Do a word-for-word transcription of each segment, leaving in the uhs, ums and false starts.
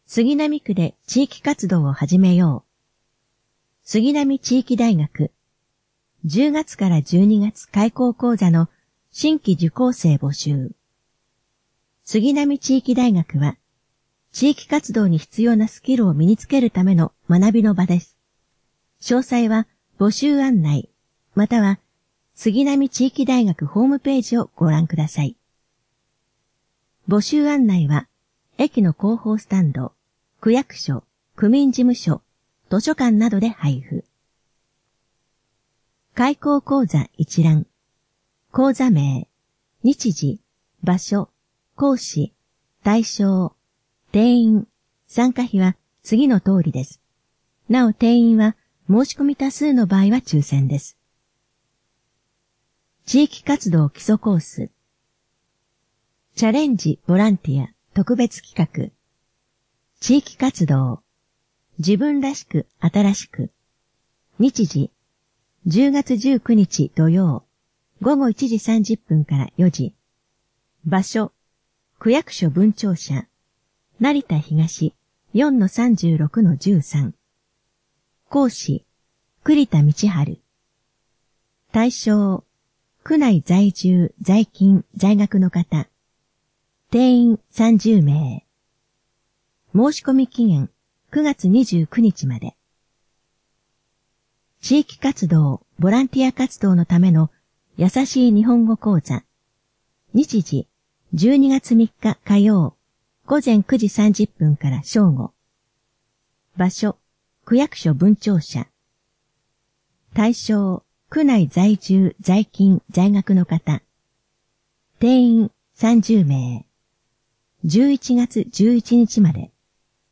杉並区で地域活動を始めよう。杉並地域大学、じゅうがつからじゅうにがつ開講講座の新規受講生募集。杉並地域大学は、地域活動に必要なスキルを身につけるための学びの場です。詳細は募集案内、または杉並地域大学ホームページをご覧ください。募集案内は、駅の広報スタンド、区役所、区民事務所、図書館などで配布。開講講座一覧、講座名、日時、場所、講師、対象、定員、参加費は次の通りです。なお定員は申し込み多数の場合は抽選です。地域活動基礎コース、チャレンジボランティア特別企画、地域活動、自分らしく新しく、日時、じゅうがつじゅうくにち土曜、ごごいちじさんじゅっぷんからよじ、場所、区役所分庁舎、成田東 よんのさんじゅうろくのじゅうさん、講師、栗田道春、対象、区内在住、在勤、在学の方、定員さんじゅうめい。申し込み期限くがつにじゅうくにちまで。地域活動、ボランティア活動のための優しい日本語講座。日時、じゅうにがつみっか火曜、ごぜんくじさんじゅっぷんから正午。場所、区役所分庁舎。対象、区内在住、在勤、在学の方。定員さんじゅうめい。じゅういちがつじゅういちにちまで。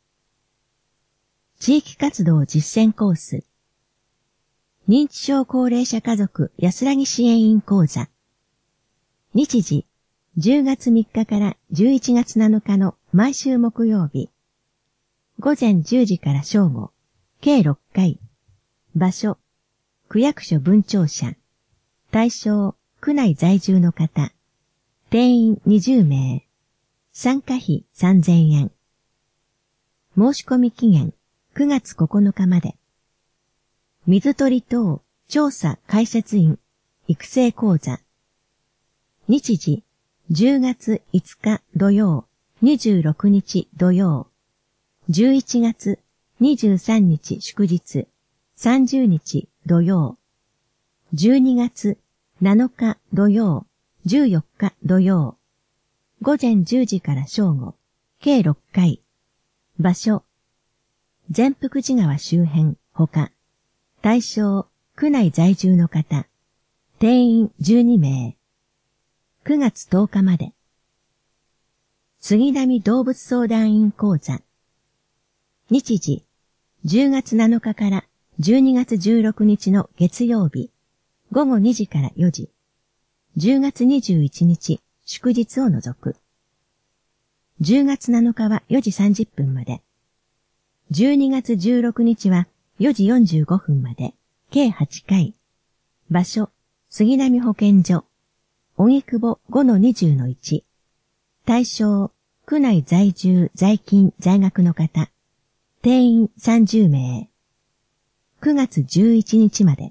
地域活動実践コース。認知症高齢者家族安らぎ支援員講座。日時、じゅうがつみっかからじゅういちがつなのかの毎週木曜日。ごぜんじゅうじから正午、計ろっかい。場所、区役所分庁舎。対象、区内在住の方。定員にじゅうめい。参加費さんぜんえん。申し込み期限くがつここのかまで。水鳥等調査解説員育成講座。日時じゅうがついつか土曜、にじゅうろくにち土曜、じゅういちがつにじゅうさんにち祝日、さんじゅうにち土曜、じゅうにがつなのか土曜、じゅうよっか土曜、ごぜんじゅうじから正午、計ろっかい。場所、善福寺川周辺、ほか。対象、区内在住の方。定員じゅうにめい。くがつとおかまで。杉並動物相談員講座。日時、じゅうがつなのかからじゅうにがつじゅうろくにちの月曜日、ごごにじからよじ。じゅうがつにじゅういちにち、祝日を除く。じゅうがつなのかはよじさんじゅっぷんまで。じゅうにがつじゅうろくにちはよじよんじゅうごふんまで、計はちかい。場所、杉並保健所。荻窪 ごのにじゅうのいち。対象、区内在住、在勤、在学の方。定員さんじゅうめい。くがつじゅういちにちまで。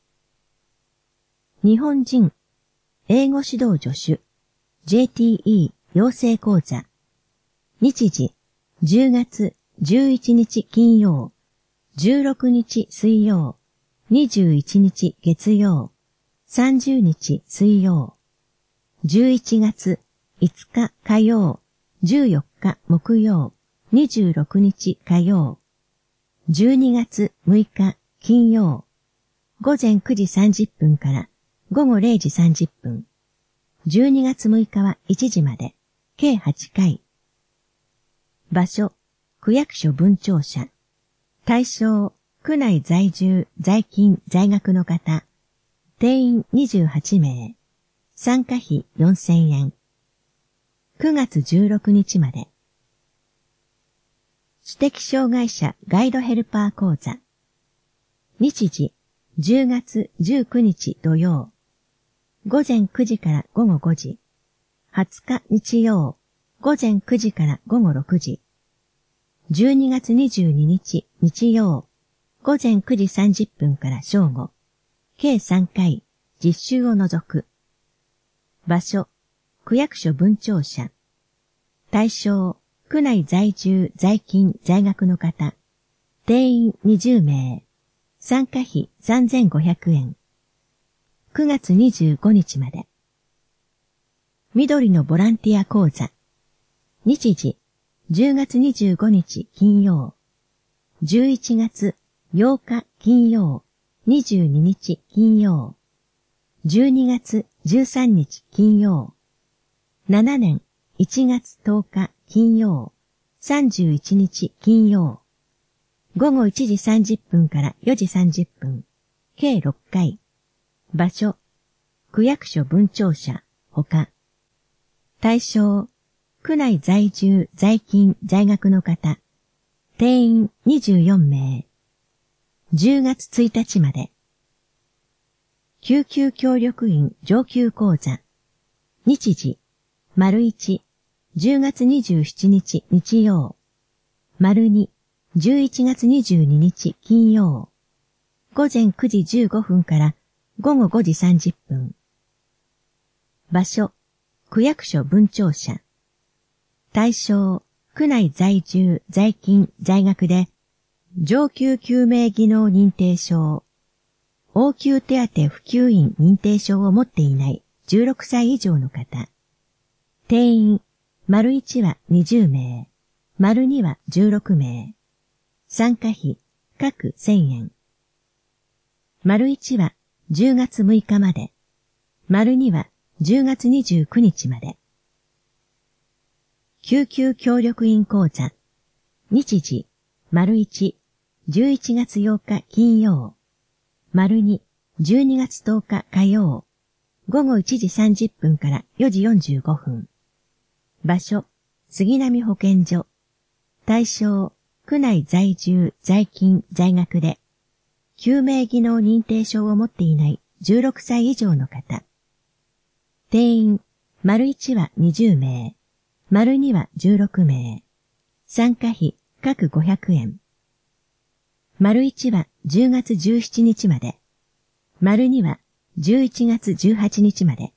日本人、英語指導助手。ジェーティーイー 養成講座。日時、じゅうがつじゅういちにち金曜、じゅうろくにち水曜、にじゅういちにち月曜、さんじゅうにち水曜、じゅういちがついつか火曜、じゅうよっか木曜、にじゅうろくにち火曜、じゅうにがつむいか金曜、ごぜんくじさんじゅっぷんからごごれいじさんじゅっぷん。じゅうにがつむいかはいちじまで、計はちかい。場所、区役所分庁舎。対象、区内在住、在勤、在学の方。定員にじゅうはちめい。参加費よんせんえん。くがつじゅうろくにちまで。知的障害者ガイドヘルパー講座。日時、じゅうがつじゅうくにち土曜。ごぜんくじからごごごじ。はつか日曜、ごぜんくじからごごろくじ。 じゅうにがつにじゅうににち日曜、午前くじさんじゅっぷんから正午、計さんかい、実習を除く。場所、区役所分庁舎。対象、区内在住、在勤、在学の方。定員にじゅうめい。参加費さんぜんごひゃくえん。くがつにじゅうごにちまで。緑のボランティア講座。日時、じゅうがつにじゅうごにち金曜。じゅういちがつようか金曜。にじゅうににち金曜。じゅうにがつじゅうさんにち金曜。ななねんいちがつとおか金曜。さんじゅういちにち金曜。ごごいちじさんじゅっぷんからよじさんじゅっぷん。計ろっかい。場所、区役所分庁舎、ほか。対象、区内在住、在勤、在学の方。定員にじゅうよんめい。じゅうがつついたちまで。救急協力員上級講座。日時、丸一、じゅうがつにじゅうしちにち日曜。丸二、じゅういちがつにじゅうににち金曜。午前くじじゅうごふんからごごごじさんじゅっぷん。場所、区役所分庁舎。対象、区内在住、在勤、在学で、上級救命技能認定証、応急手当普及員認定証を持っていないじゅうろくさい以上の方。定員、丸一はにじゅうめい、丸二はじゅうろくめい。参加費、各せんえん。丸一はじゅうがつむいかまで、丸二はじゅうがつにじゅうくにちまで。救急協力員講座。日時、丸一、じゅういちがつようか金曜。丸二、じゅうにがつとおか火曜。ごごいちじさんじゅっぷんからよじよんじゅうごふん。場所、杉並保健所。対象、区内在住、在勤、在学で、救命技能認定証を持っていないじゅうろくさい以上の方。定員、丸一はにじゅうめい、丸二はじゅうろくめい。参加費、各ごひゃくえん。丸一はじゅうがつじゅうしちにちまで、丸二はじゅういちがつじゅうはちにちまで。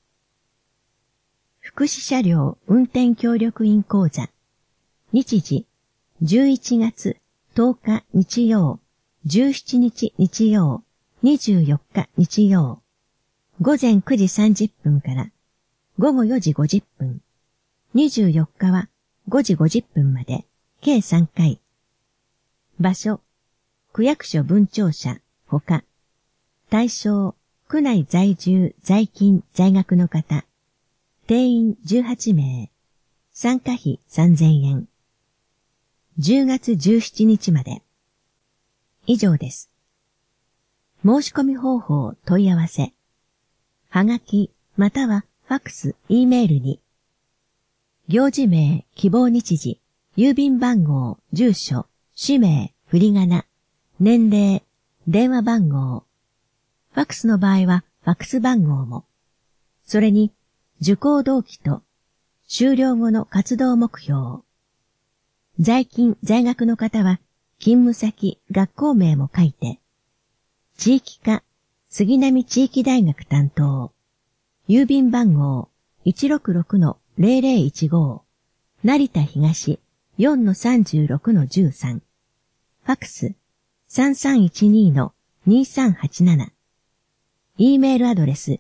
福祉車両運転協力員講座。日時、じゅういちがつとおか日曜、じゅうしちにち日曜、にじゅうよっか日曜。午前くじさんじゅっぷんからごごよじごじゅっぷん。にじゅうよっかはごじごじゅっぷんまで、計さんかい。場所、区役所分庁舎、ほか。対象、区内在住、在勤、在学の方。定員じゅうはちめい。参加費さんぜんえん。じゅうがつじゅうしちにちまで。以上です。申し込み方法問い合わせ。はがき、またはファックス、Eメールに。行事名、希望日時、郵便番号、住所、氏名、振り仮名、年齢、電話番号。ファックスの場合はファックス番号も。それに、受講動機と、修了後の活動目標。在勤、在学の方は、勤務先、学校名も書いて、地域課、杉並地域大学担当、郵便番号 いちろくろくのぜろぜろいちご、成田東 よんのさんじゅうろくのじゅうさん、ファックス さんさんいちにのにさんはちなな、Eメールアドレス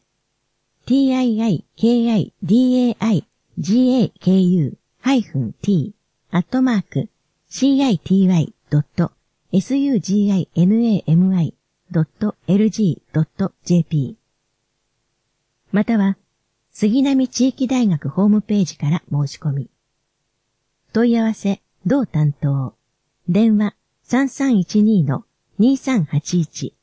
tiikidaigaku-t アットマーク シーアイティーワイドットエスユージーアイエヌエーエムアイドットエルジードットジェーピー または杉並地域大学ホームページから申し込み。問い合わせ、同担当。電話 さんさんいちにのにさんはちいち。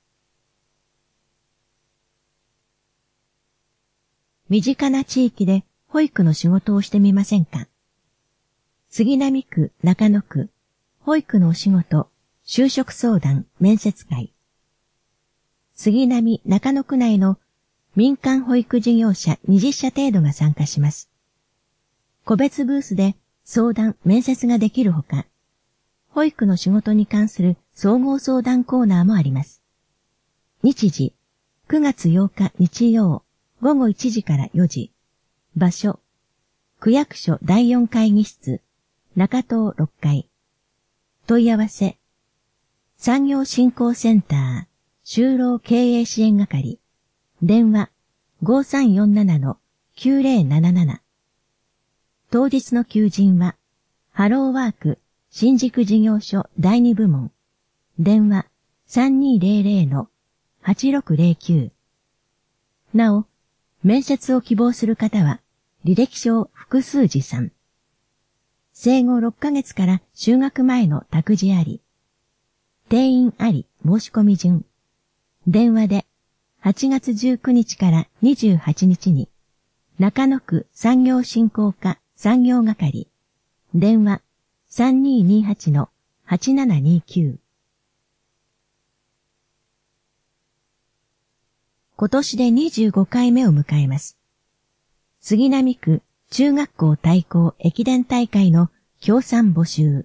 身近な地域で保育の仕事をしてみませんか？杉並区、中野区、保育のお仕事、就職相談、面接会。杉並、中野区内の民間保育事業者にじゅっしゃ程度が参加します。個別ブースで相談、面接ができるほか、 保育の仕事に関する総合相談コーナーもあります。日時、くがつようか日曜、ごごいちじからよじ。場所、区役所だいよん会議室、中東ろっかい。問い合わせ、産業振興センター、就労経営支援係、電話 ごさんよんななのきゅうぜろなななな。当日の求人は、ハローワーク新宿事業所だいに部門、電話 さんにぜろぜろのはちろくぜろきゅう。なお、面接を希望する方は、履歴書を複数持参。生後ろっかげつから就学前の託児あり。定員あり申し込み順。電話ではちがつじゅうくにちからにじゅうはちにちに、中野区産業振興課産業係。電話 さんにーにーはちのはちななにーきゅう。今年でにじゅうごかいめを迎えます。杉並区中学校対抗駅伝大会の協賛募集。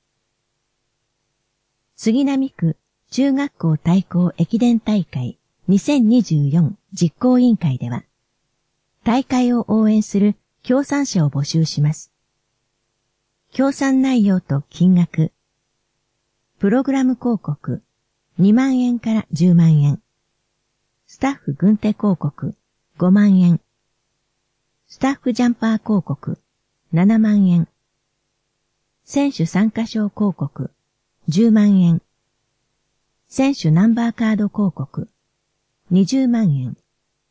杉並区中学校対抗駅伝大会にせんにじゅうよん実行委員会では、大会を応援する協賛者を募集します。協賛内容と金額。プログラム広告にまんえんからじゅうまんえん。スタッフ軍手広告ごまんえん。スタッフジャンパー広告ななまんえん。選手参加賞広告じゅうまんえん。選手ナンバーカード広告にじゅうまんえん。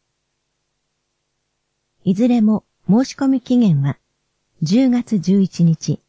いずれも申し込み期限はじゅうがつじゅういちにち。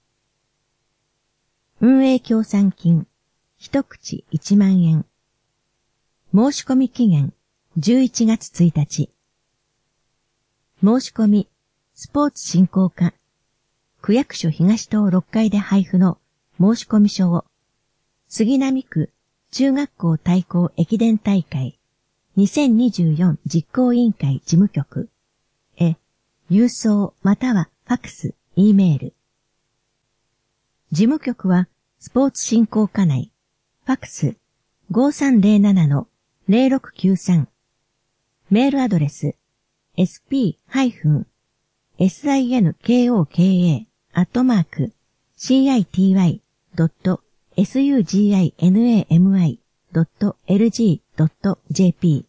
運営協賛金一口いちまんえん。申し込み期限じゅういちがつついたち。申し込み、スポーツ振興課、区役所東棟ろっかいで配布の申し込み書を、杉並区中学校対抗駅伝大会にせんにじゅうよん実行委員会事務局へ、郵送またはファクス、Eメール。事務局はスポーツ振興課内、ファクス ごさんぜろななのぜろろくきゅうさん。メールアドレス エスピー エスアイエヌケーオーケーエー アットマーク シーアイティーワイ ドット エスユージーアイエヌエーエムアイ ドット エルジー ドット ジェーピ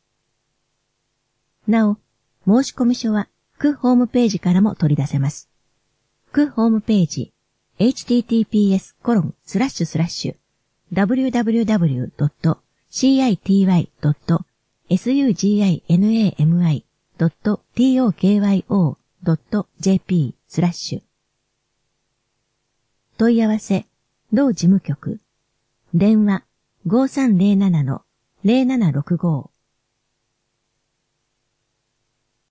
ー。なお、申し込み書は区ホームページからも取り出せます。区ホームページ エイチティーティーピーエスコロンスラッシュスラッシュダブリューダブリューダブリュードットシーアイティーワイドットエスユージーアイエヌエーエムアイドットトーキョードットジェーピー スラッシュ。問い合わせ、同事務局。電話 ごさんぜろななのぜろななろくご。